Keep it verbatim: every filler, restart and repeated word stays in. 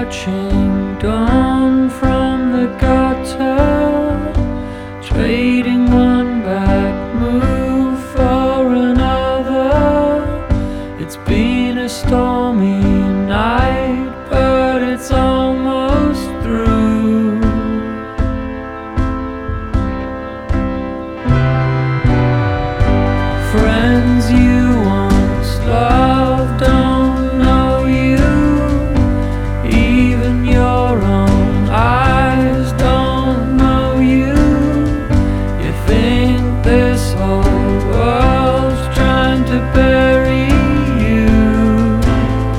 watching dawn from the gutter, trading one bad move for another. It's been a stormy